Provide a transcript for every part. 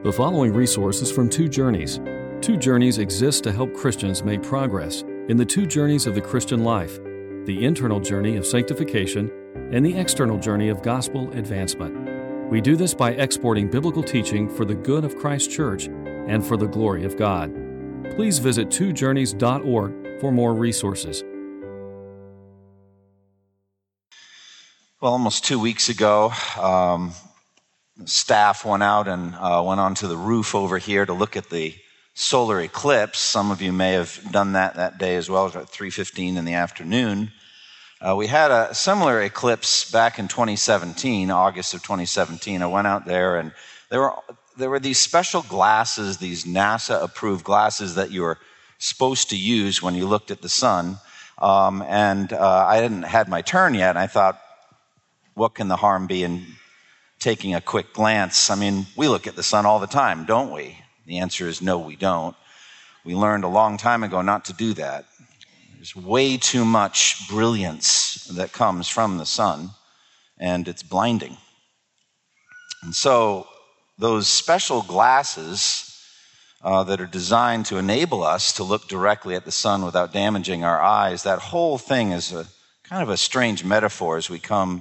The following resources from Two Journeys. Two Journeys exists to help Christians make progress in the two journeys of the Christian life, the internal journey of sanctification and the external journey of gospel advancement. We do this by exporting biblical teaching for the good of Christ's church and for the glory of God. Please visit twojourneys.org for more resources. Well, almost 2 weeks ago, staff went out and went onto the roof over here to look at the solar eclipse. Some of you may have done that day as well. It was at 3:15 in the afternoon. We had a similar eclipse back in 2017, August of 2017. I went out there, and there were these special glasses, these NASA-approved glasses that you were supposed to use when you looked at the sun. I hadn't had my turn yet, and I thought, what can the harm be in taking a quick glance? I mean, we look at the sun all the time, don't we? The answer is no, we don't. We learned a long time ago not to do that. There's way too much brilliance that comes from the sun, and it's blinding. And so those special glasses that are designed to enable us to look directly at the sun without damaging our eyes, that whole thing is a kind of a strange metaphor as we come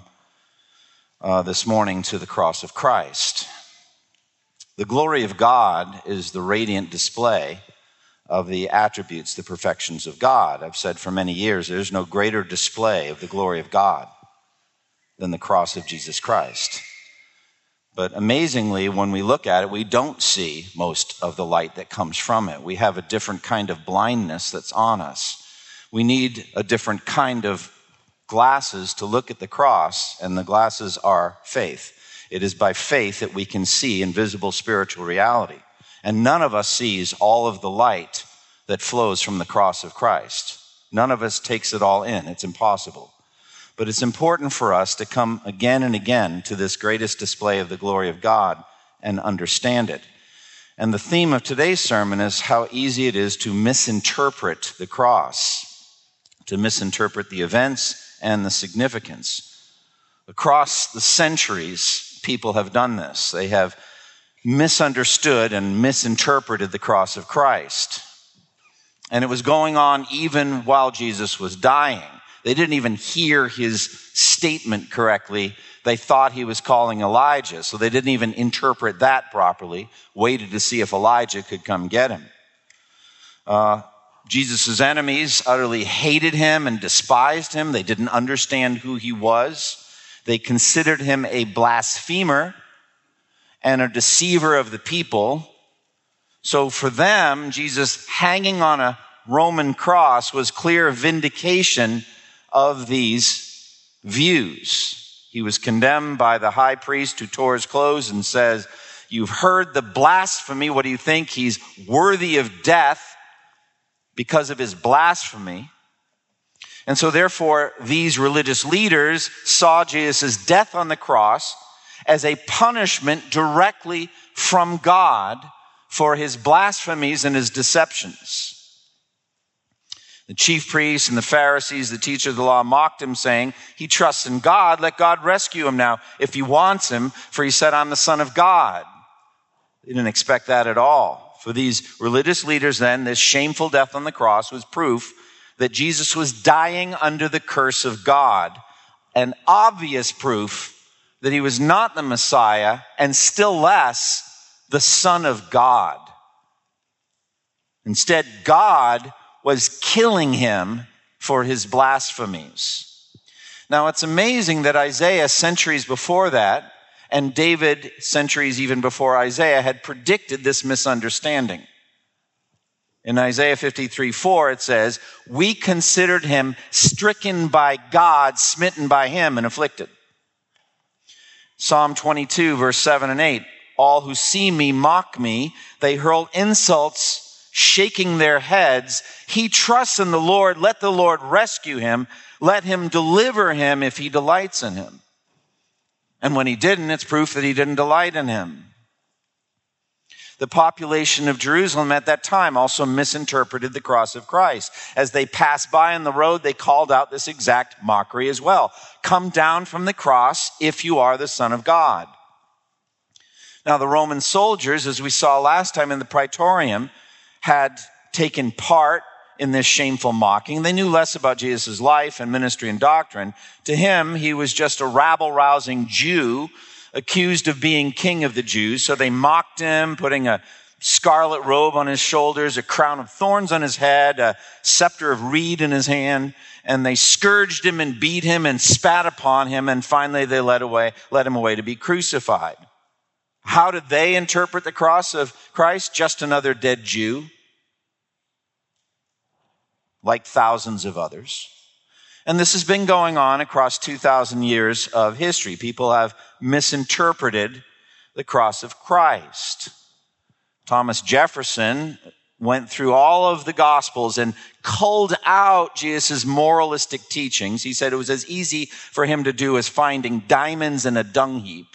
this morning to the cross of Christ. The glory of God is the radiant display of the attributes, the perfections of God. I've said for many years, there's no greater display of the glory of God than the cross of Jesus Christ. But amazingly, when we look at it, we don't see most of the light that comes from it. We have a different kind of blindness that's on us. We need a different kind of glasses to look at the cross, and the glasses are faith. It is by faith that we can see invisible spiritual reality. And none of us sees all of the light that flows from the cross of Christ. None of us takes it all in. It's impossible. But it's important for us to come again and again to this greatest display of the glory of God and understand it. And the theme of today's sermon is how easy it is to misinterpret the cross, to misinterpret the events and the significance. Across the centuries, people have done this. They have misunderstood and misinterpreted the cross of Christ. And it was going on even while Jesus was dying. They didn't even hear his statement correctly. They thought he was calling Elijah, so they didn't even interpret that properly, waited to see if Elijah could come get him. Jesus' enemies utterly hated him and despised him. They didn't understand who he was. They considered him a blasphemer and a deceiver of the people. So for them, Jesus hanging on a Roman cross was clear vindication of these views. He was condemned by the high priest who tore his clothes and says, "You've heard the blasphemy. What do you think? He's worthy of death because of his blasphemy." And so therefore, these religious leaders saw Jesus' death on the cross as a punishment directly from God for his blasphemies and his deceptions. The chief priests and the Pharisees, the teacher of the law, mocked him, saying, "He trusts in God. Let God rescue him now if he wants him, for he said, 'I'm the Son of God.'" They didn't expect that at all. For these religious leaders then, this shameful death on the cross was proof that Jesus was dying under the curse of God, an obvious proof that he was not the Messiah, and still less the Son of God. Instead, God was killing him for his blasphemies. Now, it's amazing that Isaiah, centuries before that, and David, centuries even before Isaiah, had predicted this misunderstanding. In Isaiah 53:4, it says, "We considered him stricken by God, smitten by him, and afflicted." Psalm 22, verse 7 and 8, "All who see me mock me. They hurl insults, shaking their heads. He trusts in the Lord. Let the Lord rescue him. Let him deliver him if he delights in him." And when he didn't, it's proof that he didn't delight in him. The population of Jerusalem at that time also misinterpreted the cross of Christ. As they passed by on the road, they called out this exact mockery as well. "Come down from the cross if you are the Son of God." Now, the Roman soldiers, as we saw last time in the Praetorium, had taken part in this shameful mocking. They knew less about Jesus' life and ministry and doctrine. To him, he was just a rabble-rousing Jew accused of being king of the Jews. So they mocked him, putting a scarlet robe on his shoulders, a crown of thorns on his head, a scepter of reed in his hand, and they scourged him and beat him and spat upon him, and finally they led him away to be crucified. How did they interpret the cross of Christ? Just another dead Jew, like thousands of others. And this has been going on across 2,000 years of history. People have misinterpreted the cross of Christ. Thomas Jefferson went through all of the Gospels and culled out Jesus' moralistic teachings. He said it was as easy for him to do as finding diamonds in a dung heap.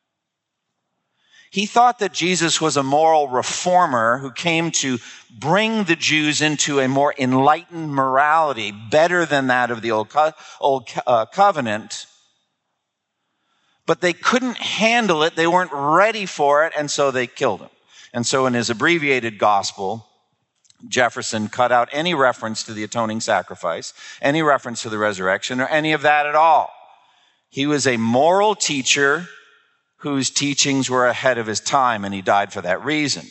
He thought that Jesus was a moral reformer who came to bring the Jews into a more enlightened morality, better than that of the Old Covenant. But they couldn't handle it. They weren't ready for it, and so they killed him. And so in his abbreviated gospel, Jefferson cut out any reference to the atoning sacrifice, any reference to the resurrection, or any of that at all. He was a moral teacher whose teachings were ahead of his time, and he died for that reason.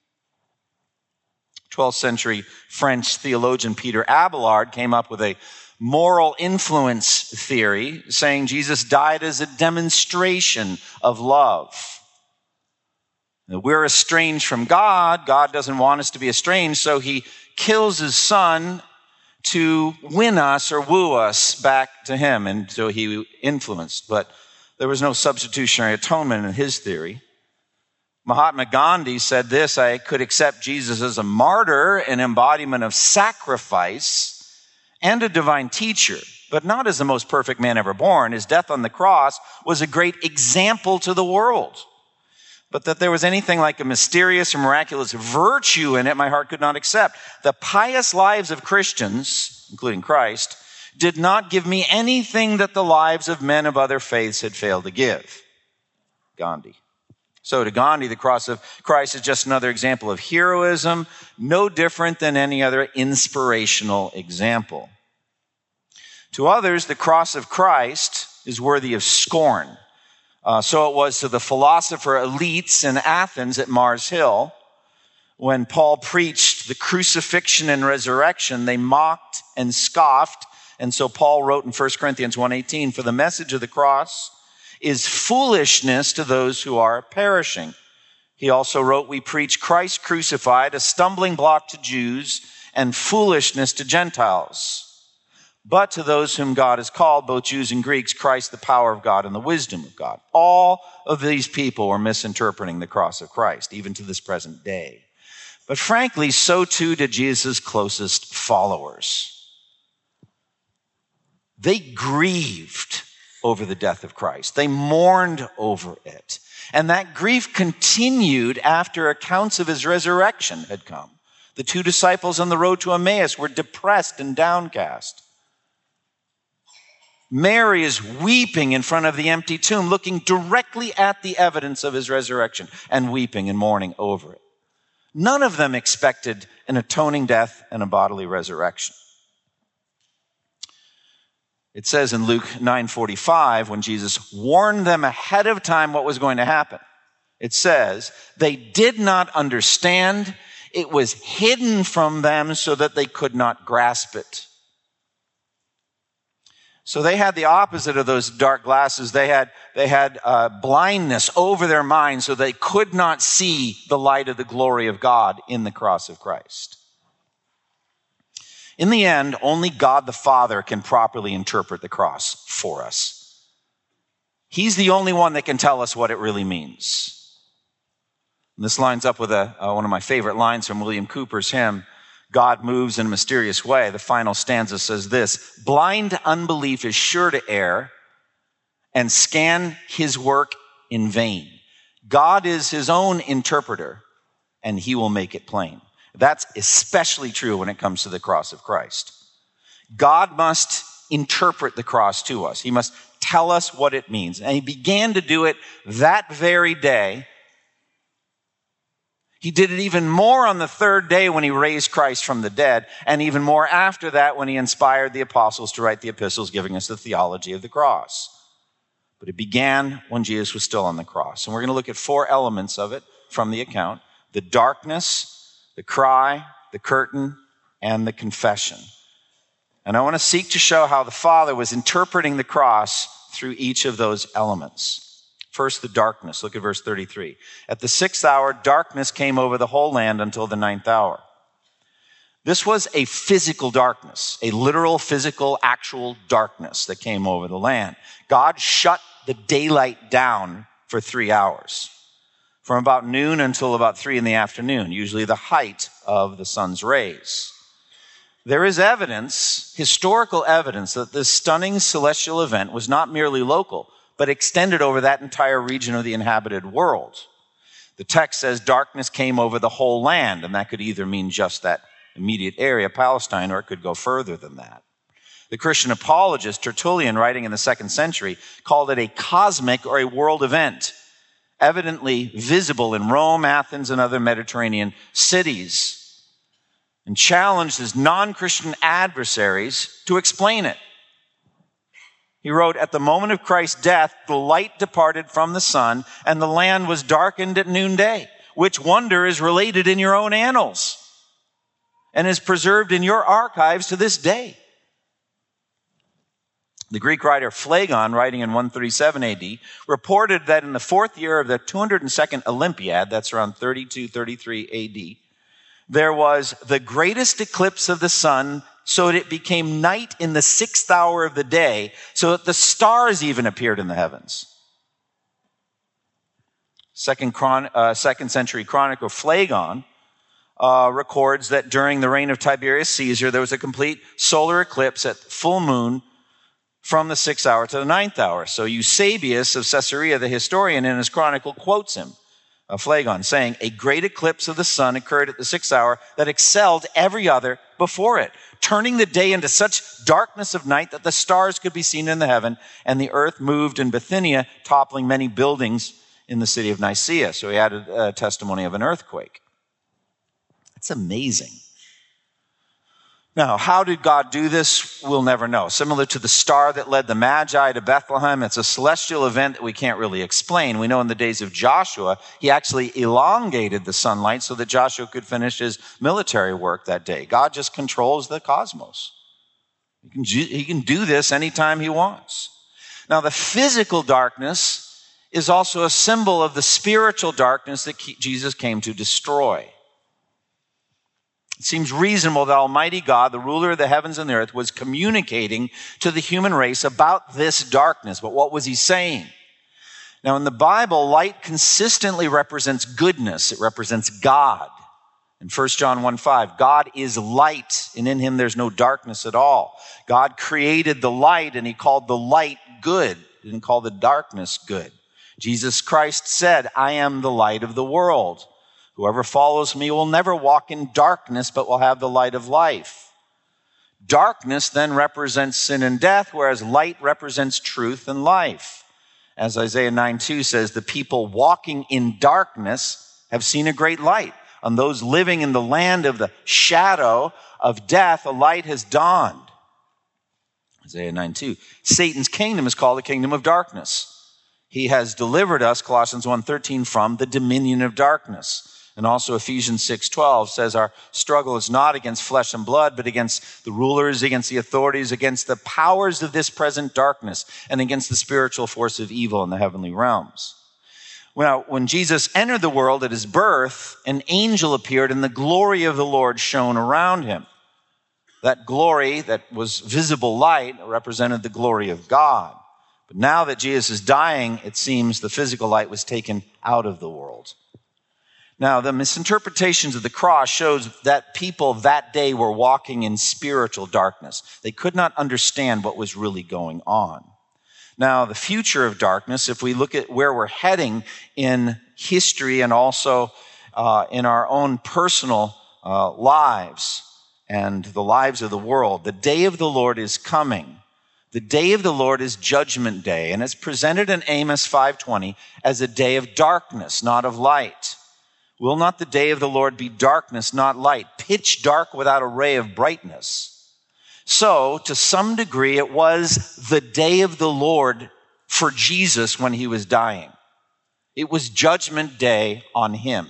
12th century French theologian Peter Abelard came up with a moral influence theory, saying Jesus died as a demonstration of love. We're estranged from God. God doesn't want us to be estranged, so he kills his son to win us or woo us back to him. And so he influenced. But there was no substitutionary atonement in his theory. Mahatma Gandhi said this: I could accept Jesus as a martyr, an embodiment of sacrifice, and a divine teacher, but not as the most perfect man ever born. His death on the cross was a great example to the world. But that there was anything like a mysterious or miraculous virtue in it, my heart could not accept. The pious lives of Christians, including Christ, did not give me anything that the lives of men of other faiths had failed to give. Gandhi. So to Gandhi, the cross of Christ is just another example of heroism, no different than any other inspirational example. To others, the cross of Christ is worthy of scorn. So it was to the philosopher elites in Athens at Mars Hill. When Paul preached the crucifixion and resurrection, they mocked and scoffed. And so Paul wrote in 1 Corinthians 1:18, for the message of the cross is foolishness to those who are perishing. He also wrote, we preach Christ crucified, a stumbling block to Jews and foolishness to Gentiles. But to those whom God has called, both Jews and Greeks, Christ, the power of God and the wisdom of God. All of these people were misinterpreting the cross of Christ, even to this present day. But frankly, so too did Jesus' closest followers. They grieved over the death of Christ. They mourned over it. And that grief continued after accounts of his resurrection had come. The two disciples on the road to Emmaus were depressed and downcast. Mary is weeping in front of the empty tomb, looking directly at the evidence of his resurrection and weeping and mourning over it. None of them expected an atoning death and a bodily resurrection. It says in Luke 9:45, when Jesus warned them ahead of time what was going to happen, it says, they did not understand. It was hidden from them so that they could not grasp it. So they had the opposite of those dark glasses. They had blindness over their minds so they could not see the light of the glory of God in the cross of Christ. In the end, only God the Father can properly interpret the cross for us. He's the only one that can tell us what it really means. And this lines up with one of my favorite lines from William Cooper's hymn, God Moves in a Mysterious Way. The final stanza says this: blind unbelief is sure to err and scan his work in vain. God is his own interpreter, and he will make it plain. That's especially true when it comes to the cross of Christ. God must interpret the cross to us. He must tell us what it means. And he began to do it that very day He did it even more on the third day when he raised Christ from the dead, and even more after that when he inspired the apostles to write the epistles giving us the theology of the cross. But it began when Jesus was still on the cross. And we're going to look at 4 elements of it from the account: the darkness, the cry, the curtain, and the confession. And I want to seek to show how the Father was interpreting the cross through each of those elements. First, the darkness. Look at verse 33. At the 6th hour, darkness came over the whole land until the 9th hour. This was a physical darkness, a literal, physical, actual darkness that came over the land. God shut the daylight down for 3 hours, from about noon until about 3 in the afternoon, usually the height of the sun's rays. There is evidence, historical evidence, that this stunning celestial event was not merely local, but extended over that entire region of the inhabited world. The text says darkness came over the whole land, and that could either mean just that immediate area, Palestine, or it could go further than that. The Christian apologist Tertullian, writing in the 2nd century, called it a cosmic or a world event, evidently visible in Rome, Athens, and other Mediterranean cities, and challenged his non-Christian adversaries to explain it. He wrote, "At the moment of Christ's death, the light departed from the sun, and the land was darkened at noonday, which wonder is related in your own annals and is preserved in your archives to this day." The Greek writer Phlegon, writing in 137 AD, reported that in the 4th year of the 202nd Olympiad, that's around 32-33 AD, there was the greatest eclipse of the sun, so that it became night in the 6th hour of the day, so that the stars even appeared in the heavens. Second century chronicler Phlegon records that during the reign of Tiberius Caesar, there was a complete solar eclipse at full moon from the 6th hour to the 9th hour. So Eusebius of Caesarea, the historian, in his chronicle quotes him, Phlegon, saying, "A great eclipse of the sun occurred at the 6th hour that excelled every other before it, turning the day into such darkness of night that the stars could be seen in the heaven, and the earth moved in Bithynia, toppling many buildings in the city of Nicaea." So he added a testimony of an earthquake. It's amazing. Now, how did God do this? We'll never know. Similar to the star that led the Magi to Bethlehem, it's a celestial event that we can't really explain. We know in the days of Joshua, he actually elongated the sunlight so that Joshua could finish his military work that day. God just controls the cosmos. He can do this anytime he wants. Now, the physical darkness is also a symbol of the spiritual darkness that Jesus came to destroy. It seems reasonable that Almighty God, the ruler of the heavens and the earth, was communicating to the human race about this darkness. But what was he saying? Now, in the Bible, light consistently represents goodness. It represents God. In 1 John 1:5, God is light, and in him there's no darkness at all. God created the light, and he called the light good. He didn't call the darkness good. Jesus Christ said, "I am the light of the world. Whoever follows me will never walk in darkness, but will have the light of life." Darkness then represents sin and death, whereas light represents truth and life. As Isaiah 9:2 says, "The people walking in darkness have seen a great light. On those living in the land of the shadow of death, a light has dawned." Isaiah 9:2. Satan's kingdom is called the kingdom of darkness. He has delivered us, Colossians 1:13, from the dominion of darkness. And also Ephesians 6:12 says our struggle is not against flesh and blood, but against the rulers, against the authorities, against the powers of this present darkness, and against the spiritual force of evil in the heavenly realms. Now, when Jesus entered the world at his birth, an angel appeared and the glory of the Lord shone around him. That glory, that was visible light, represented the glory of God. But now that Jesus is dying, it seems the physical light was taken out of the world. Now, the misinterpretations of the cross shows that people that day were walking in spiritual darkness. They could not understand what was really going on. Now, the future of darkness, if we look at where we're heading in history and also in our own personal lives and the lives of the world, the day of the Lord is coming. The day of the Lord is Judgment Day, and it's presented in Amos 5:20 as a day of darkness, not of light. Will not the day of the Lord be darkness, not light, pitch dark without a ray of brightness? So, to some degree, it was the day of the Lord for Jesus when he was dying. It was Judgment Day on him.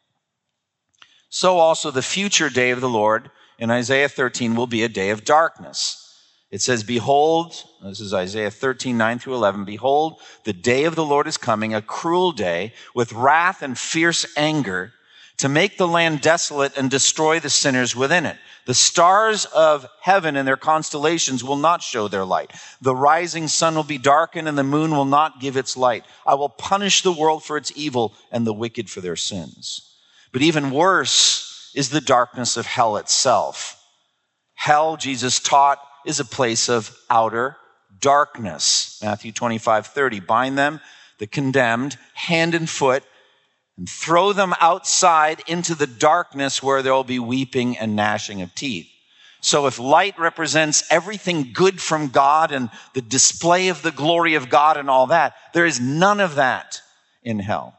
So also the future day of the Lord in Isaiah 13 will be a day of darkness. It says, behold, this is Isaiah 13, 9 through 11, behold, the day of the Lord is coming, a cruel day, with wrath and fierce anger, to make the land desolate and destroy the sinners within it. The stars of heaven and their constellations will not show their light. The rising sun will be darkened and the moon will not give its light. I will punish the world for its evil and the wicked for their sins. But even worse is the darkness of hell itself. Hell, Jesus taught, is a place of outer darkness. Matthew 25:30. Bind them, the condemned, hand and foot, and throw them outside into the darkness where there will be weeping and gnashing of teeth. So if light represents everything good from God and the display of the glory of God and all that, there is none of that in hell.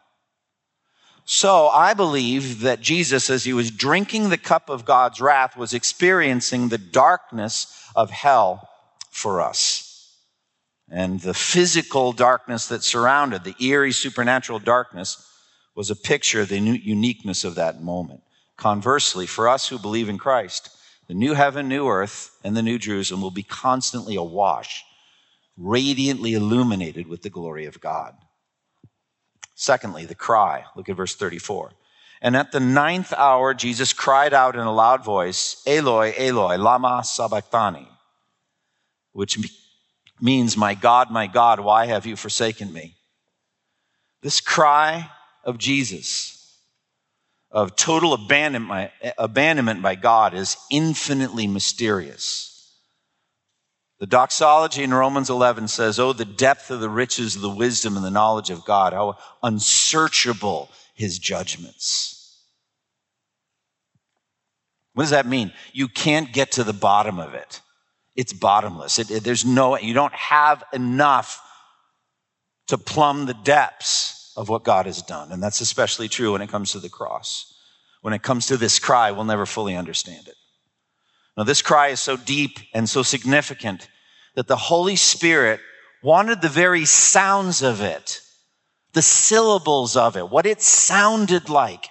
So I believe that Jesus, as he was drinking the cup of God's wrath, was experiencing the darkness of hell for us. And the physical darkness that surrounded, the eerie supernatural darkness, was a picture of the uniqueness of that moment. Conversely, for us who believe in Christ, the new heaven, new earth, and the new Jerusalem will be constantly awash, radiantly illuminated with the glory of God. Secondly, the cry. Look at verse 34. And at the 9th hour, Jesus cried out in a loud voice, Eloi, Eloi, lama sabachthani, which means, my God, why have you forsaken me? This cry of Jesus, of total abandonment by God, is infinitely mysterious. The doxology in Romans 11 says, oh, the depth of the riches of the wisdom and the knowledge of God, how unsearchable his judgments. What does that mean? You can't get to the bottom of it. It's bottomless. You don't have enough to plumb the depths of what God has done. And that's especially true when it comes to the cross. When it comes to this cry, we'll never fully understand it. Now, this cry is so deep and so significant that the Holy Spirit wanted the very sounds of it, the syllables of it, what it sounded like,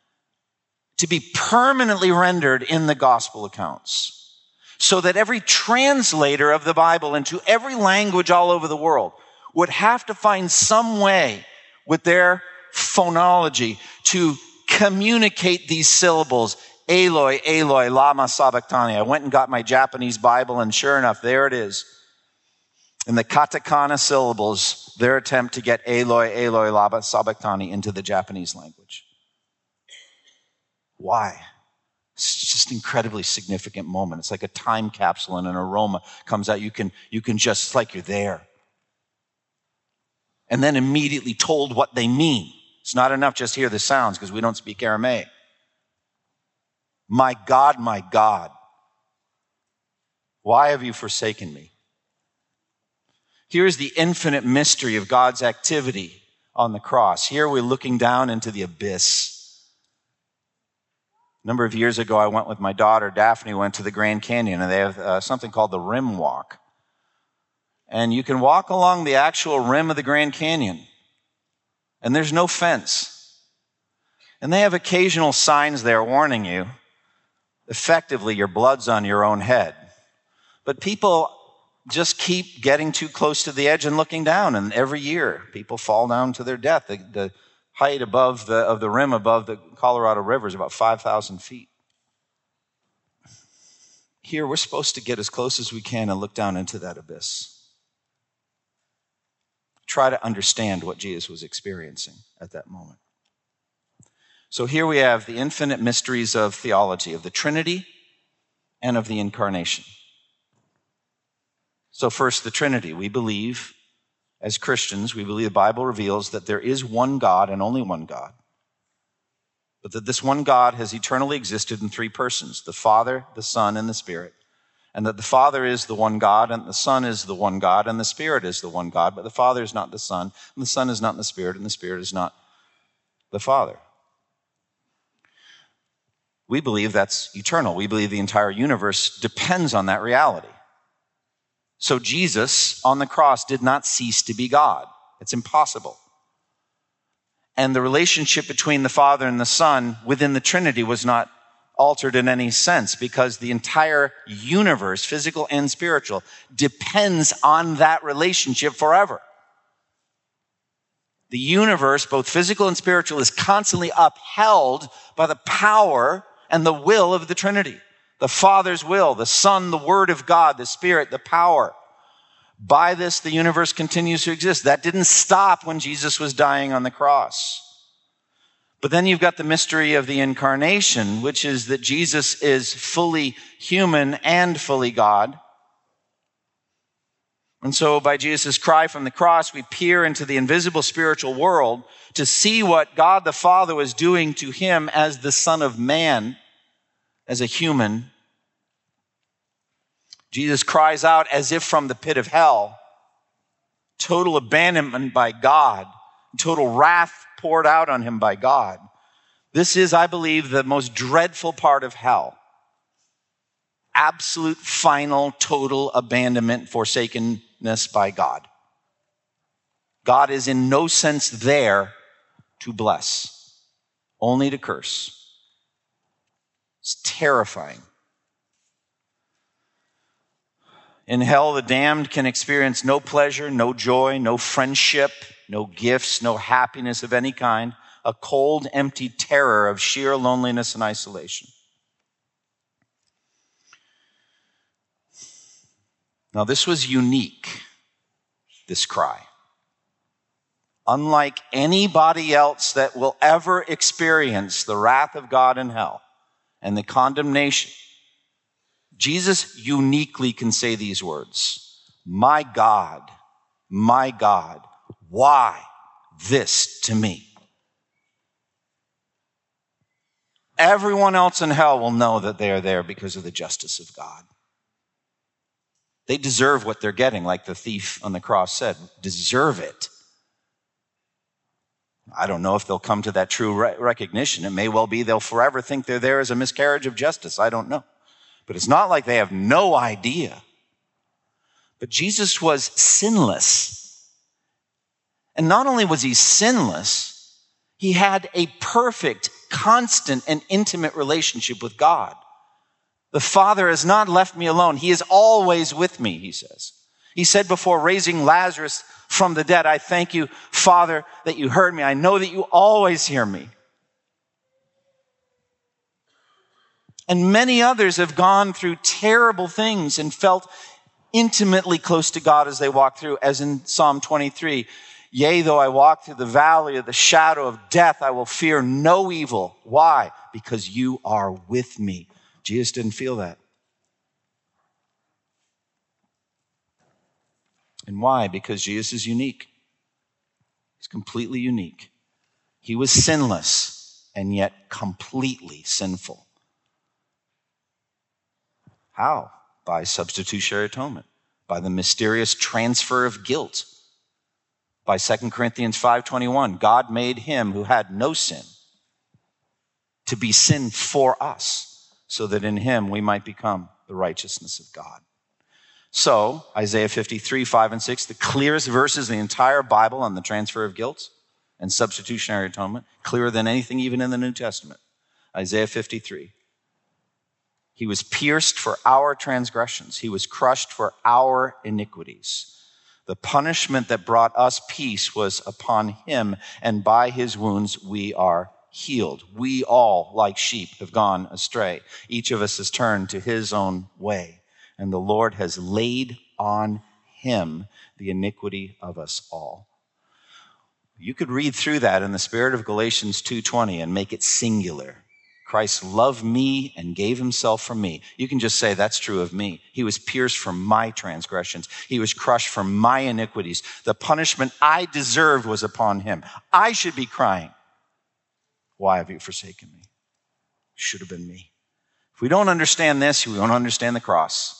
to be permanently rendered in the gospel accounts, so that every translator of the Bible into every language all over the world would have to find some way with their phonology to communicate these syllables. Eloi, Eloi, lama sabachthani. I went and got my Japanese Bible, and sure enough, there it is. In the katakana syllables, their attempt to get Eloi, Eloi, lama sabachthani into the Japanese language. Why? It's just an incredibly significant moment. It's like a time capsule, and an aroma comes out. You can just, it's like you're there. And then immediately told what they mean. It's not enough just hear the sounds, because we don't speak Aramaic. My God, why have you forsaken me? Here is the infinite mystery of God's activity on the cross. Here we're looking down into the abyss. A number of years ago, I went with my daughter, Daphne, went to the Grand Canyon, and they have something called the Rim Walk. And you can walk along the actual rim of the Grand Canyon, and there's no fence. And they have occasional signs there warning you, effectively, your blood's on your own head. But people just keep getting too close to the edge and looking down, and every year people fall down to their death. The height of the rim above the Colorado River is about 5,000 feet. Here, we're supposed to get as close as we can and look down into that abyss. Try to understand what Jesus was experiencing at that moment. So here we have the infinite mysteries of theology, of the Trinity and of the Incarnation. So first, the Trinity. We believe, as Christians, we believe the Bible reveals that there is one God and only one God, but that this one God has eternally existed in three persons, the Father, the Son, and the Spirit, and that the Father is the one God, and the Son is the one God, and the Spirit is the one God, but the Father is not the Son, and the Son is not the Spirit, and the Spirit is not the Father. We believe that's eternal. We believe the entire universe depends on that reality. So Jesus on the cross did not cease to be God. It's impossible. And the relationship between the Father and the Son within the Trinity was not altered in any sense, because the entire universe, physical and spiritual, depends on that relationship forever. The universe, both physical and spiritual, is constantly upheld by the power and the will of the Trinity. The Father's will, the Son, the Word of God, the Spirit, the power. By this, the universe continues to exist. That didn't stop when Jesus was dying on the cross. But then you've got the mystery of the incarnation, which is that Jesus is fully human and fully God. And so by Jesus' cry from the cross, we peer into the invisible spiritual world to see what God the Father was doing to him as the Son of Man, as a human. Jesus cries out as if from the pit of hell, total abandonment by God, total wrath poured out on him by God. This is, I believe, the most dreadful part of hell. Absolute, final, total abandonment, forsakenness by God. God is in no sense there to bless, only to curse. It's terrifying. In hell, the damned can experience no pleasure, no joy, no friendship, no gifts, no happiness of any kind, a cold, empty terror of sheer loneliness and isolation. Now, this was unique, this cry. Unlike anybody else that will ever experience the wrath of God in hell and the condemnation, Jesus uniquely can say these words, my God, why this to me? Everyone else in hell will know that they are there because of the justice of God. They deserve what they're getting, like the thief on the cross said, deserve it. I don't know if they'll come to that true recognition. It may well be they'll forever think they're there as a miscarriage of justice. I don't know. But it's not like they have no idea. But Jesus was sinless. And not only was he sinless, he had a perfect, constant, and intimate relationship with God. The Father has not left me alone. He is always with me, he says. He said before raising Lazarus from the dead, I thank you, Father, that you heard me. I know that you always hear me. And many others have gone through terrible things and felt intimately close to God as they walk through, as in Psalm 23. Yea, though I walk through the valley of the shadow of death, I will fear no evil. Why? Because you are with me. Jesus didn't feel that. And why? Because Jesus is unique. He's completely unique. He was sinless and yet completely sinful. How? By substitutionary atonement, by the mysterious transfer of guilt. By 2 Corinthians 5:21, God made him who had no sin to be sin for us, so that in him we might become the righteousness of God. So, Isaiah 53, 5 and 6, the clearest verses in the entire Bible on the transfer of guilt and substitutionary atonement, clearer than anything even in the New Testament. Isaiah 53. He was pierced for our transgressions. He was crushed for our iniquities. The punishment that brought us peace was upon him, and by his wounds we are healed. We all, like sheep, have gone astray. Each of us has turned to his own way, and the Lord has laid on him the iniquity of us all. You could read through that in the spirit of Galatians 2:20 and make it singular. Christ loved me and gave himself for me. You can just say, that's true of me. He was pierced for my transgressions. He was crushed for my iniquities. The punishment I deserved was upon him. I should be crying, why have you forsaken me? Should have been me. If we don't understand this, we don't understand the cross.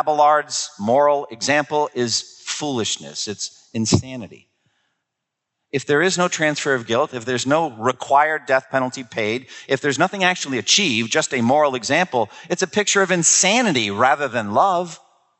Abelard's moral example is foolishness. It's insanity. if there is no transfer of guilt, if there's no required death penalty paid, if there's nothing actually achieved, just a moral example, it's a picture of insanity rather than love.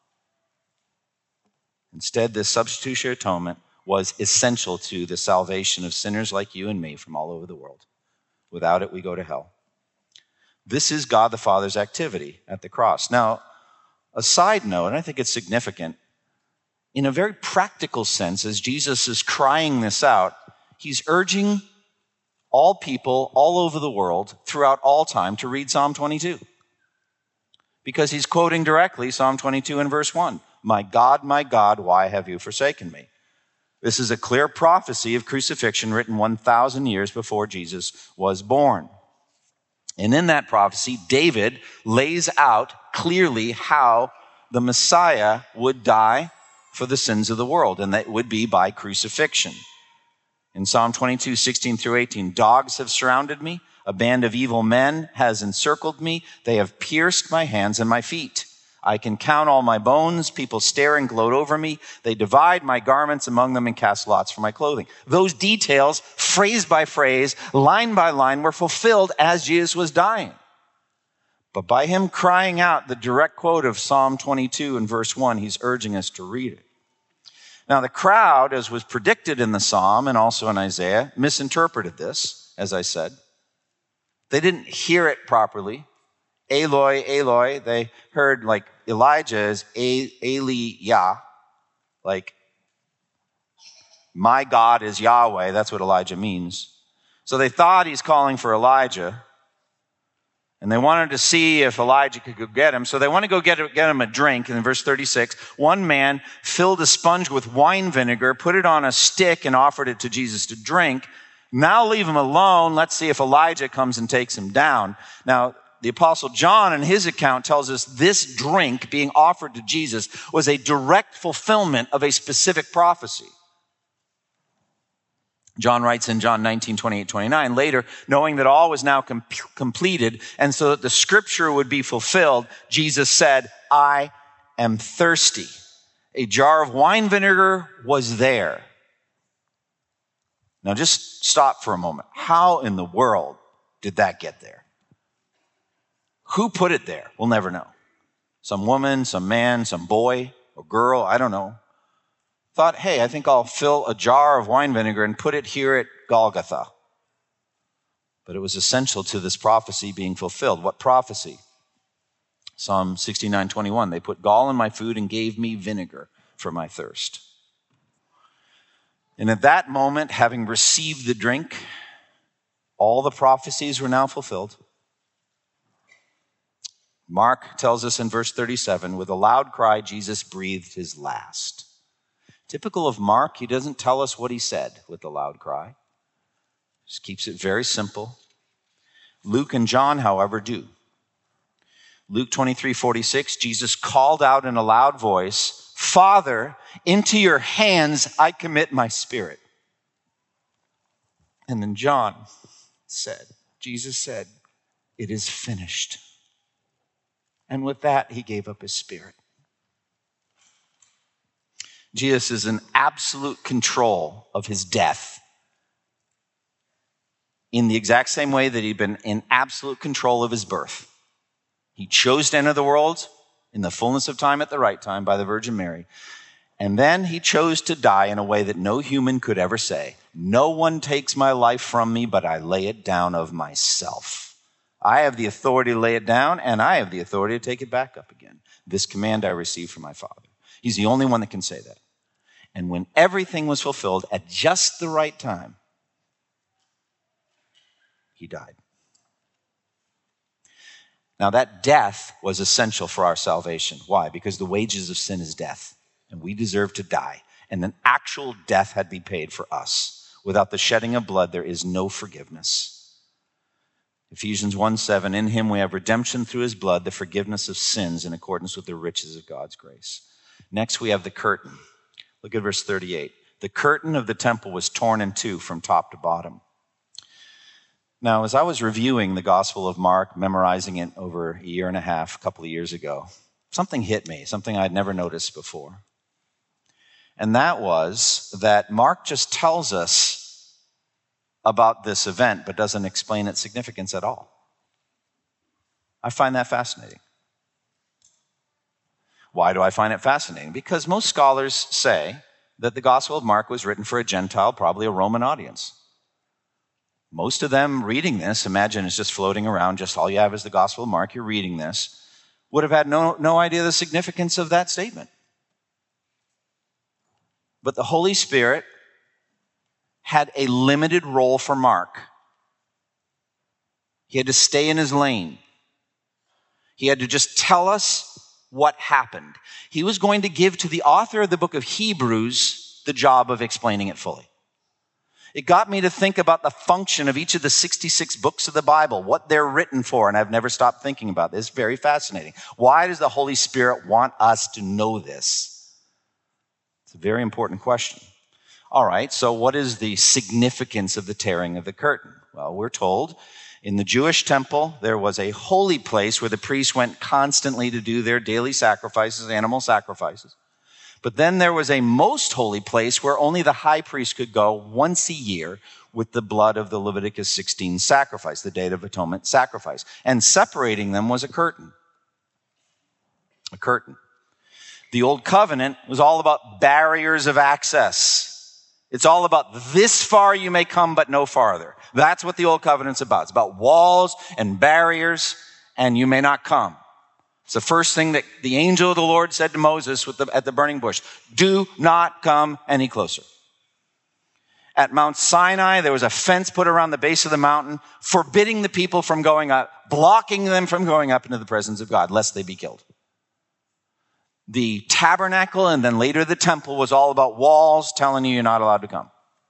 Instead, this substitutionary atonement was essential to the salvation of sinners like you and me from all over the world. Without it, we go to hell. This is God the Father's activity at the cross. Now, a side note, and I think it's significant, in a very practical sense, as Jesus is crying this out, he's urging all people all over the world throughout all time to read Psalm 22. Because he's quoting directly Psalm 22 in verse 1. My God, why have you forsaken me? This is a clear prophecy of crucifixion written 1,000 years before Jesus was born. And in that prophecy, David lays out clearly how the Messiah would die for the sins of the world, and that would be by crucifixion. In Psalm 22, 16 through 18, dogs have surrounded me, a band of evil men has encircled me, they have pierced my hands and my feet. I can count all my bones, people stare and gloat over me, they divide my garments among them and cast lots for my clothing. Those details, phrase by phrase, line by line, were fulfilled as Jesus was dying. But by him crying out the direct quote of Psalm 22 in verse 1, he's urging us to read it. Now, the crowd, as was predicted in the Psalm and also in Isaiah, misinterpreted this, as I said. They didn't hear it properly. Eloi, Eloi, they heard like Elijah as Eli-Yah, like my God is Yahweh. That's what Elijah means. So they thought he's calling for Elijah. And they wanted to see if Elijah could go get him. So they want to go get him a drink. And in verse 36, one man filled a sponge with wine vinegar, put it on a stick, and offered it to Jesus to drink. Now leave him alone. Let's see if Elijah comes and takes him down. Now, the Apostle John, in his account, tells us this drink being offered to Jesus was a direct fulfillment of a specific prophecy. John writes in John 19, 28, 29, later, knowing that all was now completed, and so that the scripture would be fulfilled, Jesus said, I am thirsty. A jar of wine vinegar was there. Now just stop for a moment. How in the world did that get there? Who put it there? We'll never know. Some woman, some man, some boy or girl, I don't know. Thought, hey, I think I'll fill a jar of wine vinegar and put it here at Golgotha. But it was essential to this prophecy being fulfilled. What prophecy? Psalm 69:21. They put gall in my food and gave me vinegar for my thirst. And at that moment, having received the drink, all the prophecies were now fulfilled. Mark tells us in verse 37, with a loud cry, Jesus breathed his last. Typical of Mark, he doesn't tell us what he said with the loud cry. Just keeps it very simple. Luke and John, however, do. Luke 23:46, Jesus called out in a loud voice, Father, into your hands I commit my spirit. And then John said, Jesus said, it is finished. And with that, he gave up his spirit. Jesus is in absolute control of his death in the exact same way that he'd been in absolute control of his birth. He chose to enter the world in the fullness of time at the right time by the Virgin Mary. And then he chose to die in a way that no human could ever say, no one takes my life from me, but I lay it down of myself. I have the authority to lay it down, and I have the authority to take it back up again. This command I received from my Father. He's the only one that can say that. And when everything was fulfilled at just the right time, he died. Now that death was essential for our salvation. Why? Because the wages of sin is death, and we deserve to die. And an actual death had to be paid for us. Without the shedding of blood, there is no forgiveness. Ephesians 1:7, in him we have redemption through his blood, the forgiveness of sins in accordance with the riches of God's grace. Next, we have the curtain. Look at verse 38. The curtain of the temple was torn in two from top to bottom. Now, as I was reviewing the Gospel of Mark, memorizing it over a year and a half, a couple of years ago, something hit me, something I'd never noticed before. And that was that Mark just tells us about this event, but doesn't explain its significance at all. I find that fascinating. Why do I find it fascinating? Because most scholars say that the Gospel of Mark was written for a Gentile, probably a Roman audience. Most of them reading this, imagine it's just floating around, just all you have is the Gospel of Mark, you're reading this, would have had no idea the significance of that statement. But the Holy Spirit had a limited role for Mark. He had to stay in his lane. He had to just tell us what happened. He was going to give to the author of the book of Hebrews the job of explaining it fully. It got me to think about the function of each of the 66 books of the Bible, what they're written for, and I've never stopped thinking about this. It's very fascinating. Why does the Holy Spirit want us to know this? It's a very important question. All right, so what is the significance of the tearing of the curtain? Well, we're told in the Jewish temple, there was a holy place where the priests went constantly to do their daily sacrifices, animal sacrifices. But then there was a most holy place where only the high priest could go once a year with the blood of the Leviticus 16 sacrifice, the Day of Atonement sacrifice. And separating them was a curtain. A curtain. The Old Covenant was all about barriers of access. It's all about this far you may come, but no farther. That's what the Old Covenant's about. It's about walls and barriers, and you may not come. It's the first thing that the angel of the Lord said to Moses at the burning bush. Do not come any closer. At Mount Sinai, there was a fence put around the base of the mountain, forbidding the people from going up, blocking them from going up into the presence of God, lest they be killed. The tabernacle and then later the temple was all about walls telling you you're not allowed to come.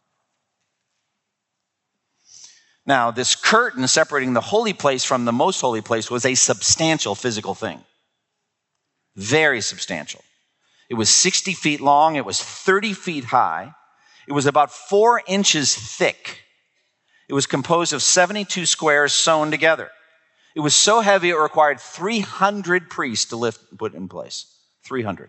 Now, this curtain separating the holy place from the most holy place was a substantial physical thing. Very substantial. It was 60 feet long. It was 30 feet high. It was about 4 inches thick. It was composed of 72 squares sewn together. It was so heavy it required 300 priests to lift and put it in place. 300.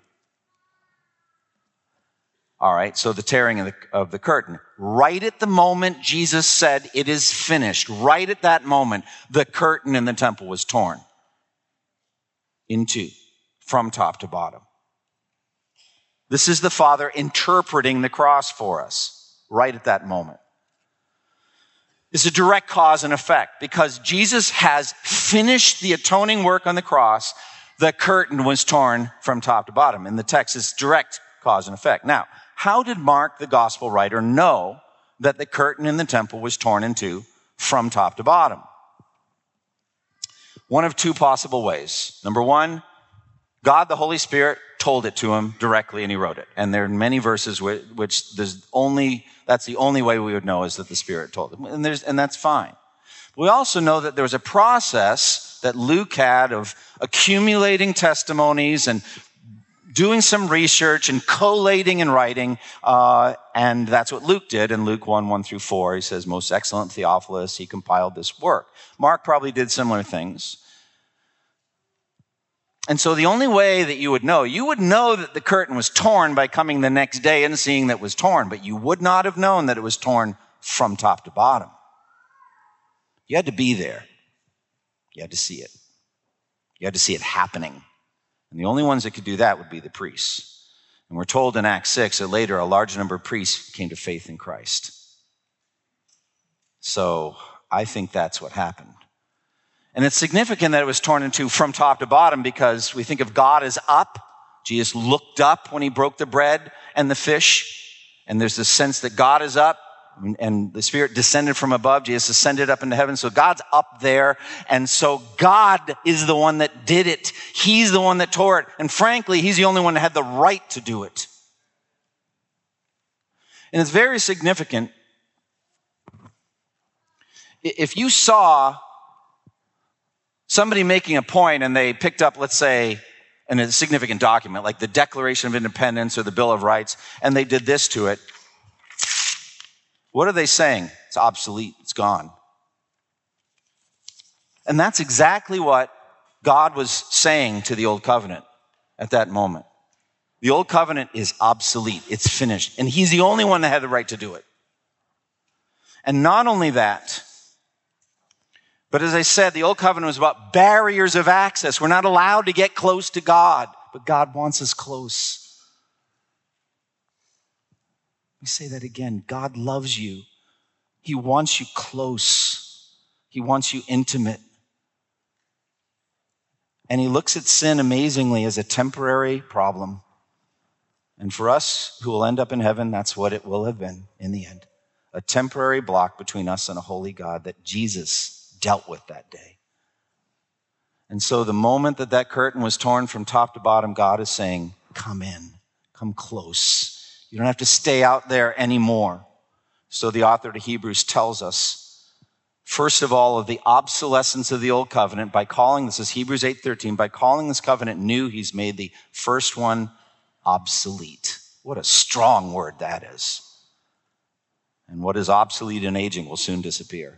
All right, so the tearing of the curtain. Right at the moment Jesus said, it is finished, right at that moment, the curtain in the temple was torn in two, from top to bottom. This is the Father interpreting the cross for us, right at that moment. It's a direct cause and effect. Because Jesus has finished the atoning work on the cross, the curtain was torn from top to bottom. In the text, it's direct cause and effect. Now, how did Mark, the gospel writer, know that the curtain in the temple was torn in two from top to bottom? One of two possible ways. Number one, God, the Holy Spirit, told it to him directly and he wrote it. And there are many verses which that's the only way we would know is that the Spirit told him. And that's fine. We also know that there was a process that Luke had of accumulating testimonies and doing some research and collating and writing, and that's what Luke did. In Luke 1:1-4, he says, most excellent Theophilus, he compiled this work. Mark probably did similar things. And so the only way that you would know that the curtain was torn by coming the next day and seeing that it was torn, but you would not have known that it was torn from top to bottom. You had to be there. You had to see it. You had to see it happening. And the only ones that could do that would be the priests. And we're told in Acts 6 that later a large number of priests came to faith in Christ. So I think that's what happened. And it's significant that it was torn in two from top to bottom because we think of God as up. Jesus looked up when he broke the bread and the fish. And there's this sense that God is up. And the Spirit descended from above. Jesus ascended up into heaven. So God's up there. And so God is the one that did it. He's the one that tore it. And frankly, he's the only one that had the right to do it. And it's very significant. If you saw somebody making a point and they picked up, let's say, a significant document like the Declaration of Independence or the Bill of Rights, and they did this to it, what are they saying? It's obsolete. It's gone. And that's exactly what God was saying to the Old Covenant at that moment. The Old Covenant is obsolete. It's finished. And he's the only one that had the right to do it. And not only that, but as I said, the old covenant was about barriers of access. We're not allowed to get close to God, but God wants us close. Let me say that again. God loves you. He wants you close. He wants you intimate. And he looks at sin amazingly as a temporary problem. And for us who will end up in heaven, that's what it will have been in the end. A temporary block between us and a holy God that Jesus dealt with that day. And so the moment that curtain was torn from top to bottom, God is saying, come in, come close. You don't have to stay out there anymore. So the author to Hebrews tells us, first of all, of the obsolescence of the old covenant by calling, this is Hebrews 8:13, by calling this covenant new, he's made the first one obsolete. What a strong word that is. And what is obsolete and aging will soon disappear.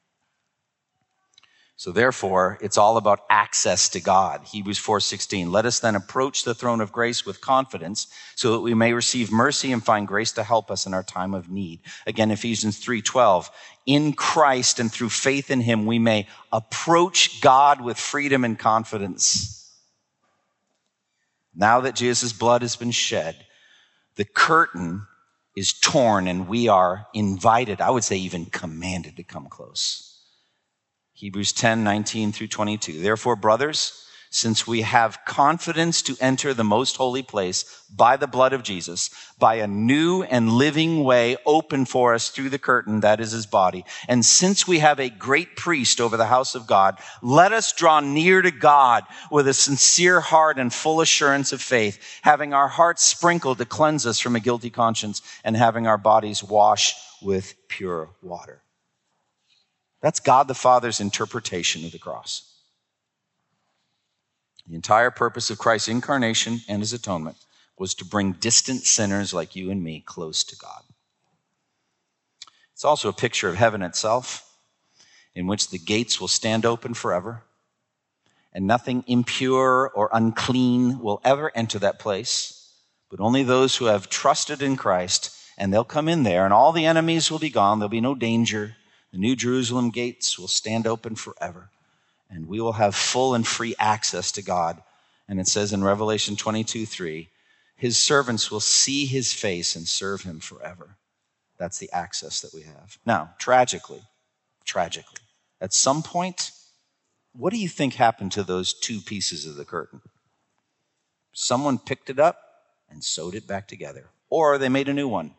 So therefore, it's all about access to God. Hebrews 4:16, let us then approach the throne of grace with confidence so that we may receive mercy and find grace to help us in our time of need. Again, Ephesians 3:12, in Christ and through faith in him, we may approach God with freedom and confidence. Now that Jesus' blood has been shed, the curtain is torn and we are invited, I would say even commanded to come close. Hebrews 10:19 through 22. Therefore, brothers, since we have confidence to enter the most holy place by the blood of Jesus, by a new and living way open for us through the curtain, that is his body, and since we have a great priest over the house of God, let us draw near to God with a sincere heart and full assurance of faith, having our hearts sprinkled to cleanse us from a guilty conscience, and having our bodies washed with pure water. That's God the Father's interpretation of the cross. The entire purpose of Christ's incarnation and his atonement was to bring distant sinners like you and me close to God. It's also a picture of heaven itself, in which the gates will stand open forever, and nothing impure or unclean will ever enter that place, but only those who have trusted in Christ, and they'll come in there, and all the enemies will be gone. There'll be no danger. The New Jerusalem gates will stand open forever, and we will have full and free access to God. And it says in Revelation 22:3, his servants will see his face and serve him forever. That's the access that we have. Now, tragically, at some point, what do you think happened to those two pieces of the curtain? Someone picked it up and sewed it back together, or they made a new one.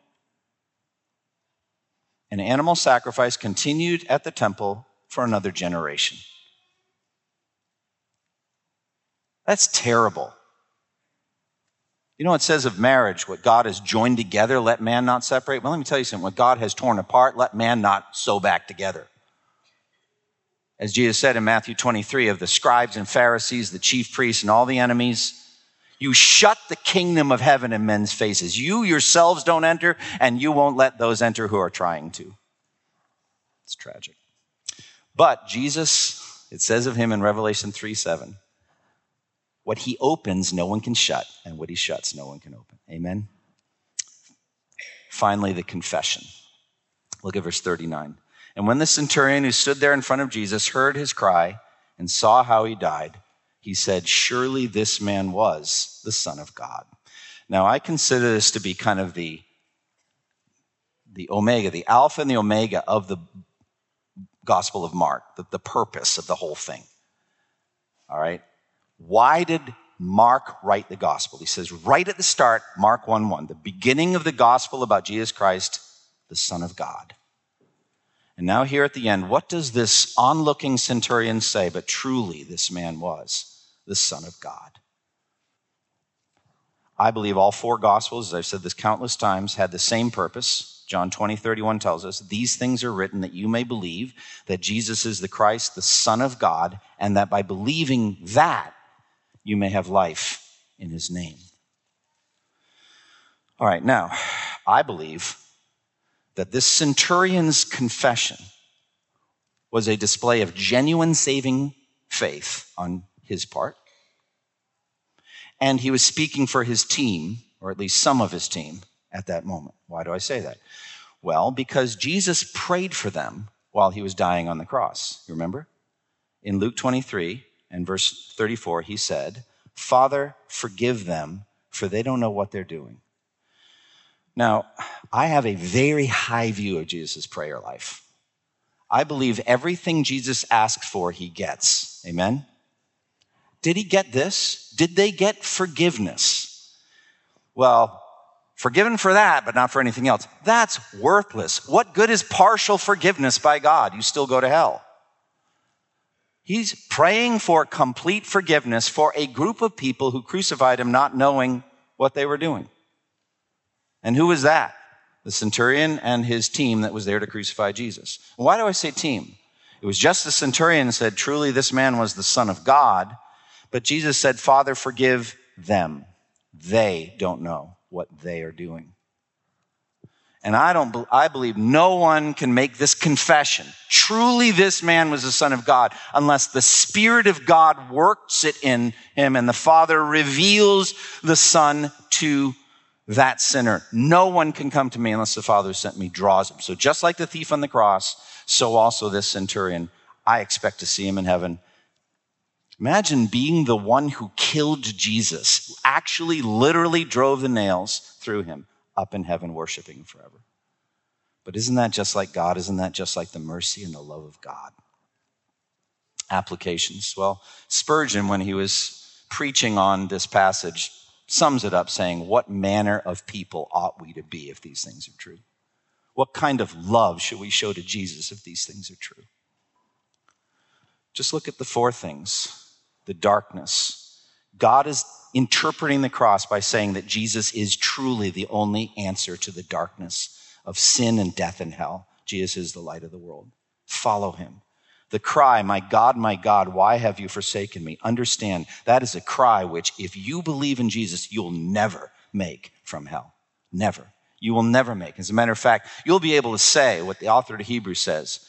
An animal sacrifice continued at the temple for another generation. That's terrible. You know what it says of marriage, what God has joined together, let man not separate? Well, let me tell you something. What God has torn apart, let man not sew back together. As Jesus said in Matthew 23, of the scribes and Pharisees, the chief priests, and all the enemies, you shut the kingdom of heaven in men's faces. You yourselves don't enter, and you won't let those enter who are trying to. It's tragic. But Jesus, it says of him in Revelation 3:7, what he opens, no one can shut, and what he shuts, no one can open. Amen? Finally, the confession. Look at verse 39. And when the centurion who stood there in front of Jesus heard his cry and saw how he died, he said, surely this man was the Son of God. Now, I consider this to be kind of the omega, the alpha and the omega of the Gospel of Mark, the purpose of the whole thing. All right? Why did Mark write the gospel? He says right at the start, Mark 1:1, the beginning of the gospel about Jesus Christ, the Son of God. And now here at the end, what does this onlooking centurion say? But truly this man was the Son of God. I believe all four gospels, as I've said this countless times, had the same purpose. John 20:31 tells us, these things are written that you may believe that Jesus is the Christ, the Son of God, and that by believing that, you may have life in his name. All right, now, I believe that this centurion's confession was a display of genuine saving faith on his part. And he was speaking for his team, or at least some of his team, at that moment. Why do I say that? Well, because Jesus prayed for them while he was dying on the cross. You remember? In Luke 23 and verse 34, he said, "Father, forgive them, for they don't know what they're doing." Now, I have a very high view of Jesus' prayer life. I believe everything Jesus asks for, he gets. Amen? Did he get this? Did they get forgiveness? Well, forgiven for that, but not for anything else. That's worthless. What good is partial forgiveness by God? You still go to hell. He's praying for complete forgiveness for a group of people who crucified him not knowing what they were doing. And who was that? The centurion and his team that was there to crucify Jesus. Why do I say team? It was just the centurion who said, truly this man was the Son of God. But Jesus said, Father, forgive them. They don't know what they are doing. And I believe no one can make this confession. Truly this man was the Son of God unless the Spirit of God works it in him and the Father reveals the Son to that sinner. No one can come to me unless the Father who sent me draws him. So just like the thief on the cross, so also this centurion, I expect to see him in heaven. Imagine being the one who killed Jesus, who actually literally drove the nails through him, up in heaven worshiping him forever. But isn't that just like God? Isn't that just like the mercy and the love of God? Applications. Well, Spurgeon, when he was preaching on this passage, sums it up saying, what manner of people ought we to be if these things are true? What kind of love should we show to Jesus if these things are true? Just look at the four things. The darkness. God is interpreting the cross by saying that Jesus is truly the only answer to the darkness of sin and death and hell. Jesus is the light of the world. Follow him. The cry, my God, why have you forsaken me? Understand, that is a cry which, if you believe in Jesus, you'll never make from hell. Never. You will never make. As a matter of fact, you'll be able to say what the author of Hebrews says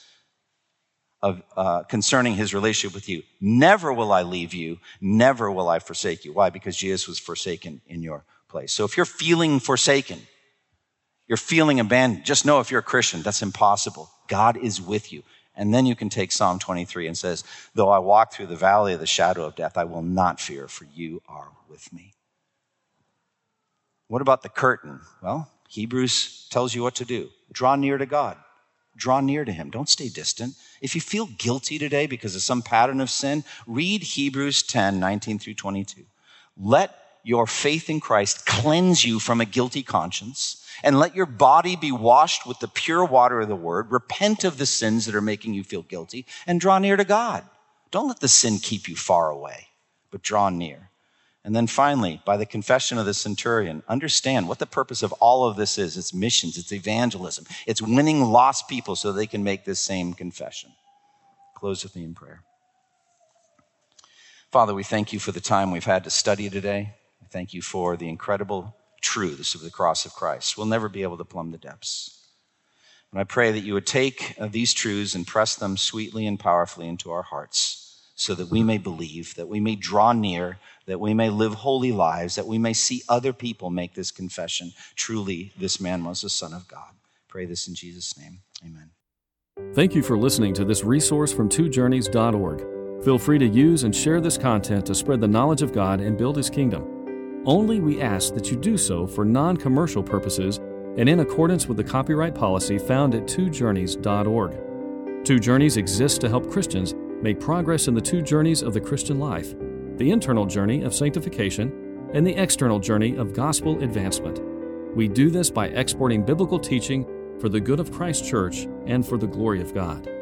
concerning his relationship with you. Never will I leave you. Never will I forsake you. Why? Because Jesus was forsaken in your place. So if you're feeling forsaken, you're feeling abandoned, just know if you're a Christian, that's impossible. God is with you. And then you can take Psalm 23 and says, though I walk through the valley of the shadow of death, I will not fear, for you are with me. What about the curtain? Well, Hebrews tells you what to do. Draw near to God. Draw near to him. Don't stay distant. If you feel guilty today because of some pattern of sin, read Hebrews 10, 19 through 22. Let your faith in Christ cleanse you from a guilty conscience, and let your body be washed with the pure water of the word. Repent of the sins that are making you feel guilty, and draw near to God. Don't let the sin keep you far away, but draw near. And then finally, by the confession of the centurion, understand what the purpose of all of this is. It's missions, it's evangelism, it's winning lost people so they can make this same confession. Close with me in prayer. Father, we thank you for the time we've had to study today. We thank you for the incredible truths of the cross of Christ. We'll never be able to plumb the depths. And I pray that you would take these truths and press them sweetly and powerfully into our hearts so that we may believe, that we may draw near, that we may live holy lives, that we may see other people make this confession. Truly, this man was the Son of God. Pray this in Jesus' name. Amen. Thank you for listening to this resource from twojourneys.org. Feel free to use and share this content to spread the knowledge of God and build his kingdom. Only we ask that you do so for non-commercial purposes and in accordance with the copyright policy found at twojourneys.org. Two Journeys exists to help Christians make progress in the two journeys of the Christian life, the internal journey of sanctification and the external journey of gospel advancement. We do this by exporting biblical teaching for the good of Christ's church and for the glory of God.